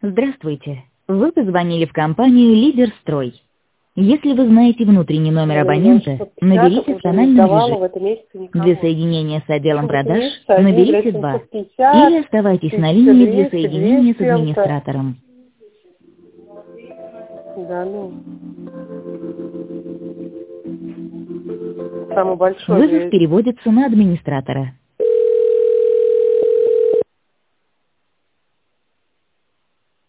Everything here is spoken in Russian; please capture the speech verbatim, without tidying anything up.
Здравствуйте. Вы позвонили в компанию «Лидерстрой». Если вы знаете внутренний номер абонента, наберите в тональном режиме. Для соединения с отделом продаж наберите два. Или оставайтесь на линии для соединения с администратором. Да, ну. Самый большой. Вызов переводится на администратора.